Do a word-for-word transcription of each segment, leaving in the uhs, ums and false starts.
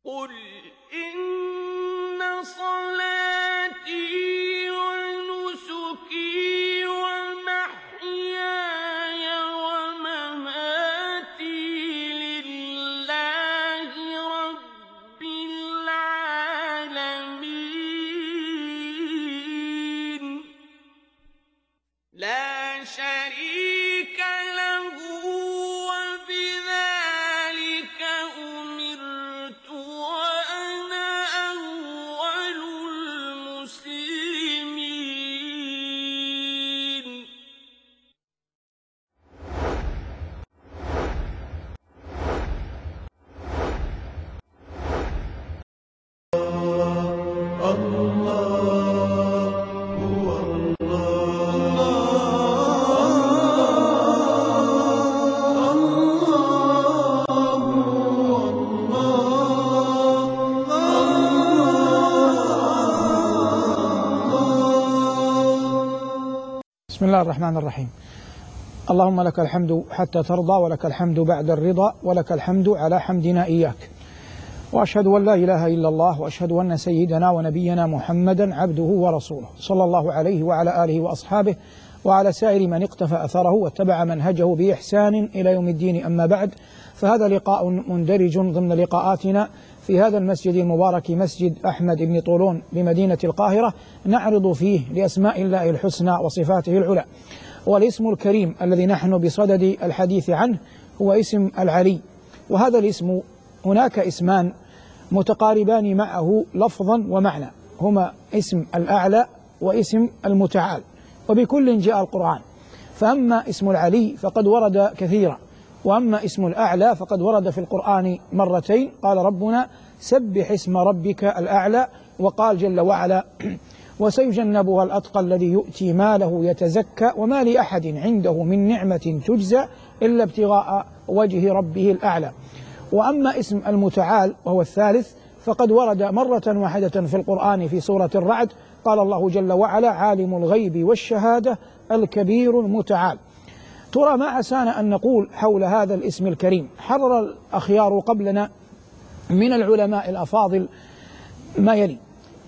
قل إن صلاتي ونسكي ومحياي ومماتي لله رب العالمين لا شريك له وبذلك أمرت وأنا أول المسلمين. بسم الله الرحمن الرحيم. اللهم لك الحمد حتى ترضى، ولك الحمد بعد الرضا، ولك الحمد على حمدنا إياك. وأشهد أن لا إله إلا الله، وأشهد أن سيدنا ونبينا محمدا عبده ورسوله، صلى الله عليه وعلى آله وأصحابه وعلى سائر من اقتفى أثره واتبع منهجه بإحسان إلى يوم الدين. أما بعد، فهذا لقاء مندرج ضمن لقاءاتنا في هذا المسجد المبارك، مسجد أحمد بن طولون بمدينة القاهرة، نعرض فيه لأسماء الله الحسنى وصفاته العلى. والاسم الكريم الذي نحن بصدد الحديث عنه هو اسم العلي. وهذا الاسم هناك اسمان متقاربان معه لفظا ومعنى، هما اسم الأعلى واسم المتعال، وبكل جاء القرآن. فأما اسم العلي فقد ورد كثيرا، وأما اسم الأعلى فقد ورد في القرآن مرتين. قال ربنا: سبح اسم ربك الأعلى. وقال جل وعلا: وسيجنبها الأتقى الذي يؤتي ماله يتزكى وما لأحد عنده من نعمة تجزى إلا ابتغاء وجه ربه الأعلى. وأما اسم المتعال وهو الثالث فقد ورد مرة واحدة في القرآن في سورة الرعد. قال الله جل وعلا: عالم الغيب والشهادة الكبير المتعال. ترى ما عسانا أن نقول حول هذا الاسم الكريم. حرر الأخيار قبلنا من العلماء الأفاضل ما يلي: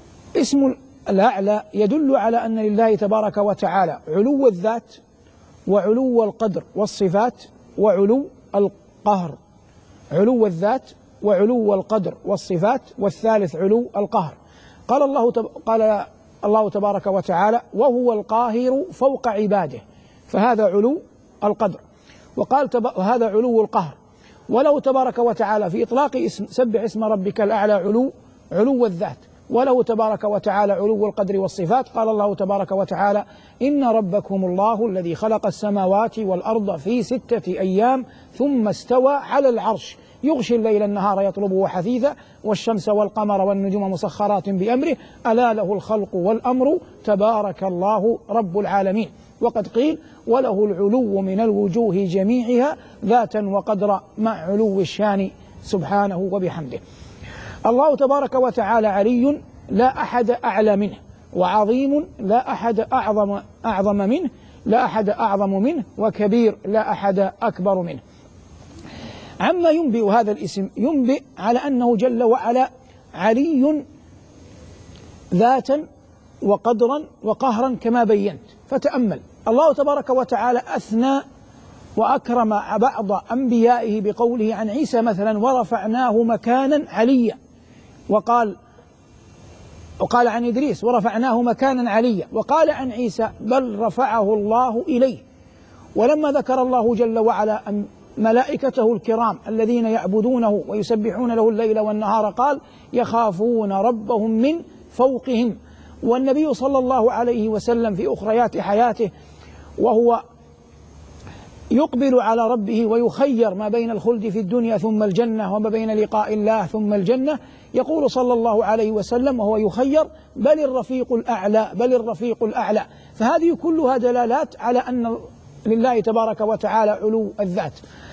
اسم الأعلى يدل على أن لله تبارك وتعالى علو الذات وعلو القدر والصفات وعلو القهر. علو الذات وعلو القدر والصفات، والثالث علو القهر. قال الله تب... قال الله تبارك وتعالى: وهو القاهر فوق عباده، فهذا علو القدر. وقال تب... وهذا علو القهر. وله تبارك وتعالى في إطلاق اسم سبح اسم ربك الأعلى علو علو الذات، وله تبارك وتعالى علو القدر والصفات. قال الله تبارك وتعالى: إن ربكم الله الذي خلق السماوات والأرض في ستة أيام ثم استوى على العرش يغشي الليل النهار يطلبه حثيثا والشمس والقمر والنجوم مسخرات بأمره ألا له الخلق والأمر تبارك الله رب العالمين. وقد قيل: وله العلو من الوجوه جميعها ذاتا وقدرا مع علو الشان سبحانه وبحمده. الله تبارك وتعالى علي لا أحد أعلى منه، وعظيم لا أحد أعظم أعظم منه لا أحد أعظم منه، وكبير لا أحد أكبر منه. عما ينبئ هذا الاسم، ينبئ على أنه جل وعلا علي ذاتا وقدرا وقهرا كما بينت. فتأمل، الله تبارك وتعالى أثنى وأكرم بعض أنبيائه بقوله عن عيسى مثلا: ورفعناه مكانا عليا. وقال وقال عن إدريس: ورفعناه مكانا عليا. وقال عن عيسى: بل رفعه الله إليه. ولما ذكر الله جل وعلا أن ملائكته الكرام الذين يعبدونه ويسبحون له الليل والنهار قال: يخافون ربهم من فوقهم. والنبي صلى الله عليه وسلم في أخريات حياته وهو يقبل على ربه ويخير ما بين الخلد في الدنيا ثم الجنة، وما بين لقاء الله ثم الجنة، يقول صلى الله عليه وسلم وهو يخير: بل الرفيق الأعلى بل الرفيق الأعلى. فهذه كلها دلالات على أن لله تبارك وتعالى علو الذات.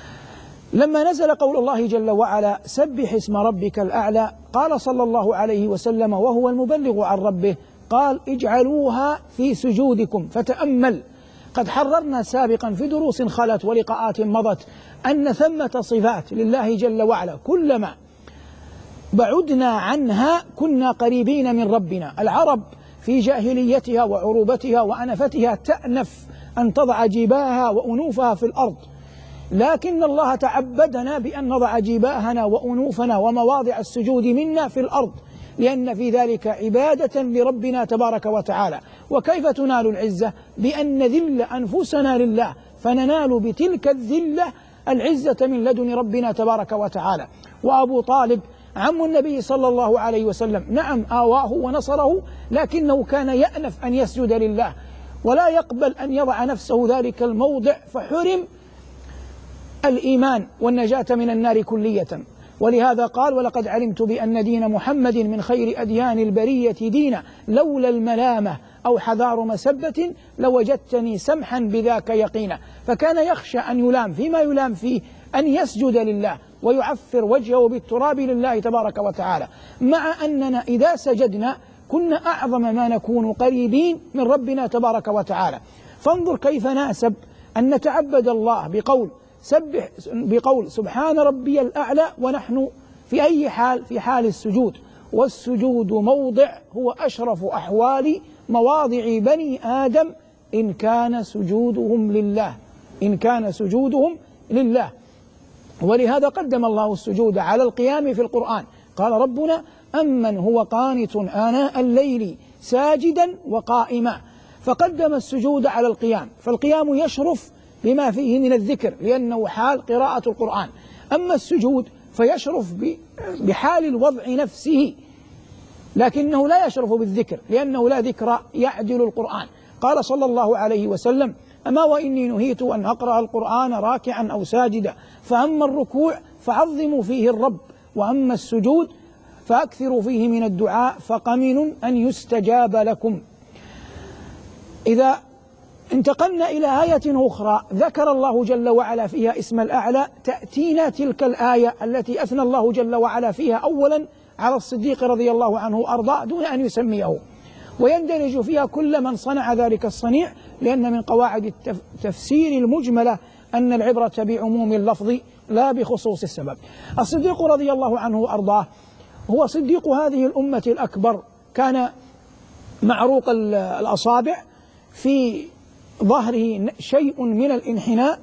لما نزل قول الله جل وعلا: سبح اسم ربك الأعلى، قال صلى الله عليه وسلم وهو المبلغ عن ربه: قال: اجعلوها في سجودكم. فتأمل، قد حررنا سابقا في دروس خلت ولقاءات مضت أن ثمة صفات لله جل وعلا كلما بعدنا عنها كنا قريبين من ربنا. العرب في جاهليتها وعروبتها وأنفتها تأنف أن تضع جباهها وأنوفها في الأرض، لكن الله تعبدنا بأن نضع جباهنا وأنوفنا ومواضع السجود منا في الأرض، لأن في ذلك عبادة لربنا تبارك وتعالى. وكيف تنال العزة؟ بأن نذل أنفسنا لله، فننال بتلك الذلة العزة من لدن ربنا تبارك وتعالى. وأبو طالب عم النبي صلى الله عليه وسلم نعم آواه ونصره، لكنه كان يأنف أن يسجد لله ولا يقبل أن يضع نفسه ذلك الموضع، فحرم الإيمان والنجاة من النار كلية. ولهذا قال: ولقد علمت بأن دين محمد من خير أديان البرية دينا، لولا الملامة أو حذار مسبة لوجدتني سمحا بذاك يقينا. فكان يخشى أن يلام فيما يلام فيه، أن يسجد لله ويعفر وجهه بالتراب لله تبارك وتعالى، مع أننا إذا سجدنا كنا أعظم ما نكون قريبين من ربنا تبارك وتعالى. فانظر كيف ناسب أن نتعبد الله بقول سبح بقول سبحان ربي الأعلى ونحن في أي حال؟ في حال السجود. والسجود موضع هو أشرف أحوال مواضع بني آدم إن كان سجودهم لله إن كان سجودهم لله ولهذا قدم الله السجود على القيام في القرآن. قال ربنا: أمن هو قانت آناء الليل ساجدا وقائما، فقدم السجود على القيام، فالقيام يشرف بما فيه من الذكر لأنه حال قراءة القرآن، أما السجود فيشرف بحال الوضع نفسه، لكنه لا يشرف بالذكر لأنه لا ذكر يعدل القرآن. قال صلى الله عليه وسلم: أما وإني نهيت أن أقرأ القرآن راكعا أو ساجدا، فأما الركوع فعظموا فيه الرب، وأما السجود فأكثروا فيه من الدعاء فقمن أن يستجاب لكم. إذا انتقلنا إلى آية أخرى ذكر الله جل وعلا فيها اسم الأعلى، تأتينا تلك الآية التي أثنى الله جل وعلا فيها أولا على الصديق رضي الله عنه وأرضاه دون أن يسميه، ويندرج فيها كل من صنع ذلك الصنيع، لأن من قواعد التفسير المجملة أن العبرة بعموم اللفظ لا بخصوص السبب. الصديق رضي الله عنه وأرضاه هو صديق هذه الأمة الأكبر، كان معروق الأصابع، في ظهره شيء من الانحناء،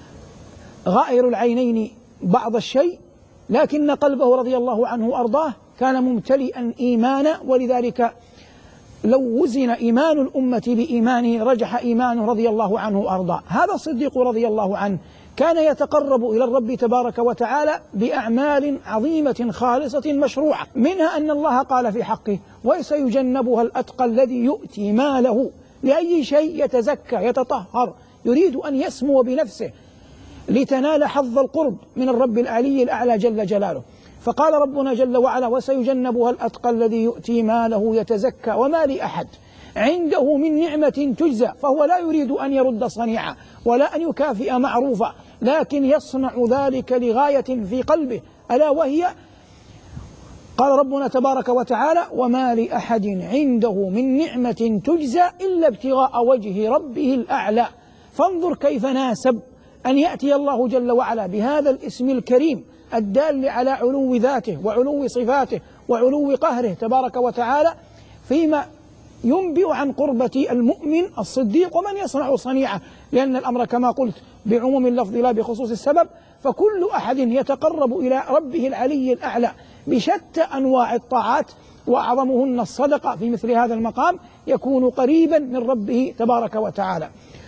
غائر العينين بعض الشيء، لكن قلبه رضي الله عنه وأرضاه كان ممتلئا إيمانا، ولذلك لو وزن إيمان الأمة بإيمانه رجح إيمانه رضي الله عنه وأرضاه. هذا الصديق رضي الله عنه كان يتقرب إلى الرب تبارك وتعالى بأعمال عظيمة خالصة مشروعة، منها أن الله قال في حقه: وسيجنبها الأتقى الذي يؤتي ماله لأي شيء يتزكى يتطهر، يريد أن يسمو بنفسه لتنال حظ القرب من الرب العلي الأعلى جل جلاله. فقال ربنا جل وعلا: وسيجنبها الأتقى الذي يؤتي ماله يتزكى وما لأحد عنده من نعمة تجزى، فهو لا يريد أن يرد صنيعا ولا أن يكافئ معروفا، لكن يصنع ذلك لغاية في قلبه، ألا وهي قال ربنا تبارك وتعالى: وما لأحد عنده من نعمة تجزى إلا ابتغاء وجه ربه الأعلى. فانظر كيف ناسب أن يأتي الله جل وعلا بهذا الاسم الكريم الدال على علو ذاته وعلو صفاته وعلو قهره تبارك وتعالى، فيما ينبئ عن قربة المؤمن الصديق ومن يصنع صنيعه، لأن الأمر كما قلت بعموم اللفظ لا بخصوص السبب، فكل أحد يتقرب إلى ربه العلي الأعلى بشتى أنواع الطاعات وأعظمهن الصدقة في مثل هذا المقام يكون قريبا من ربه تبارك وتعالى.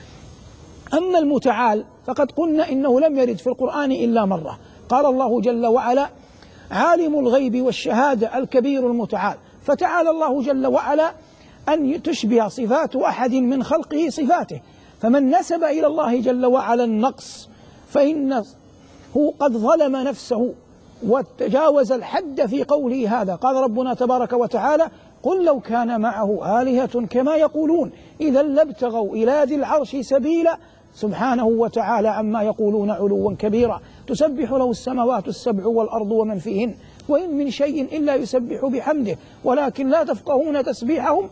أما المتعال فقد قلنا إنه لم يرد في القرآن إلا مرة. قال الله جل وعلا: عالم الغيب والشهادة الكبير المتعال. فتعالى الله جل وعلا أن تشبه صفات أحد من خلقه صفاته، فمن نسب إلى الله جل وعلا النقص فإنه قد ظلم نفسه وتجاوز الحد في قوله هذا. قال ربنا تبارك وتعالى: قل لو كان معه آلهة كما يقولون إذا لابتغوا إلى ذي العرش سبيلا سبحانه وتعالى عما يقولون علوا كبيرا تسبح له السماوات السبع والأرض ومن فيهن وإن من شيء إلا يسبح بحمده ولكن لا تفقهون تسبيحهم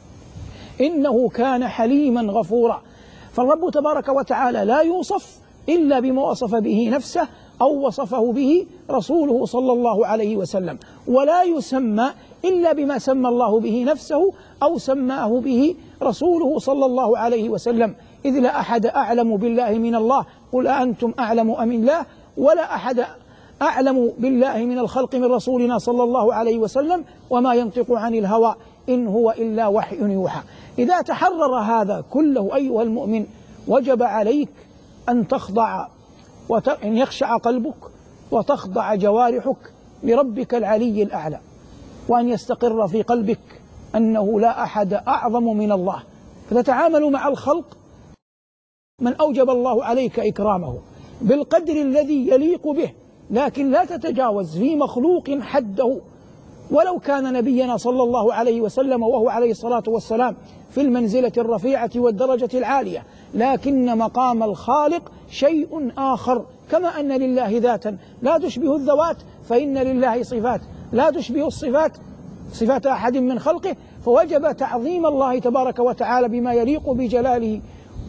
إنه كان حليما غفورا. فالرب تبارك وتعالى لا يوصف إلا بما وصف به نفسه أو وصفه به رسوله صلى الله عليه وسلم، ولا يسمى إلا بما سمى الله به نفسه أو سماه به رسوله صلى الله عليه وسلم، إذ لا أحد أعلم بالله من الله، قل أأنتم أعلم أم الله، ولا أحد أعلم بالله من الخلق من رسولنا صلى الله عليه وسلم، وما ينطق عن الهوى إن هو إلا وحي يوحى. إذا تحرر هذا كله أيها المؤمن وجب عليك أن تخضع وأن يخشع قلبك وتخضع جوارحك لربك العلي الأعلى، وأن يستقر في قلبك أنه لا أحد أعظم من الله، فتتعامل مع الخلق من أوجب الله عليك إكرامه بالقدر الذي يليق به، لكن لا تتجاوز في مخلوق حده، ولو كان نبينا صلى الله عليه وسلم وهو عليه الصلاة والسلام في المنزلة الرفيعة والدرجة العالية، لكن مقام الخالق شيء آخر. كما أن لله ذاتا لا تشبه الذوات، فإن لله صفات لا تشبه الصفات صفات أحد من خلقه، فوجب تعظيم الله تبارك وتعالى بما يليق بجلاله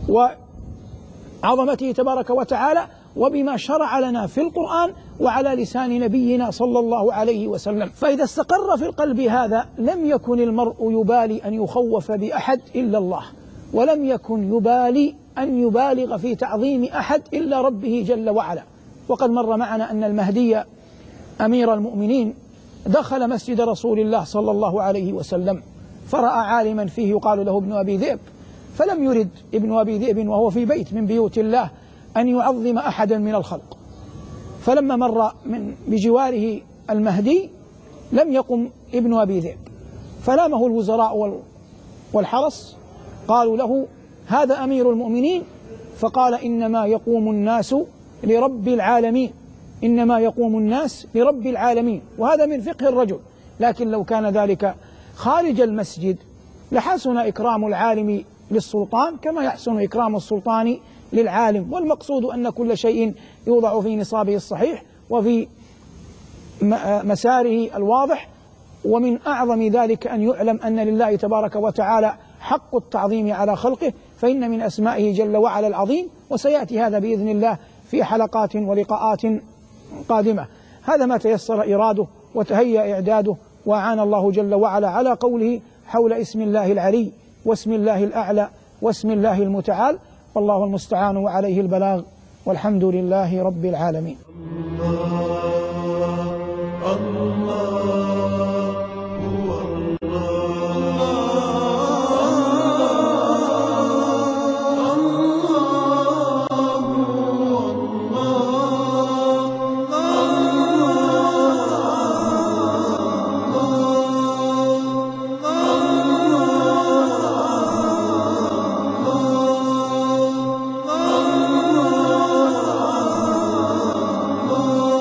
وعظمته تبارك وتعالى، وبما شرع لنا في القرآن وعلى لسان نبينا صلى الله عليه وسلم. فإذا استقر في القلب هذا لم يكن المرء يبالي أن يخوف بأحد إلا الله، ولم يكن يبالي أن يبالغ في تعظيم أحد إلا ربه جل وعلا. وقد مر معنا أن المهدي أمير المؤمنين دخل مسجد رسول الله صلى الله عليه وسلم، فرأى عالما فيه يقال له ابن أبي ذئب، فلم يرد ابن أبي ذئب وهو في بيت من بيوت الله أن يعظم أحدا من الخلق، فلما مر من بجواره المهدي لم يقم ابن أبي ذئب، فلامه الوزراء والحرس، قالوا له هذا أمير المؤمنين، فقال إنما يقوم الناس لرب العالمين، إنما يقوم الناس لرب العالمين. وهذا من فقه الرجل، لكن لو كان ذلك خارج المسجد لحسن إكرام العالم للسلطان كما يحسن إكرام السلطان للعالم، والمقصود أن كل شيء يوضع في نصابه الصحيح وفي مساره الواضح. ومن أعظم ذلك أن يعلم أن لله تبارك وتعالى حق التعظيم على خلقه، فإن من أسمائه جل وعلا العظيم، وسيأتي هذا بإذن الله في حلقات ولقاءات قادمة. هذا ما تيسر إراده وتهيأ إعداده، وأعان الله جل وعلا على قوله حول اسم الله العلي واسم الله الأعلى واسم الله المتعال، والله المستعان وعليه البلاغ، والحمد لله رب العالمين.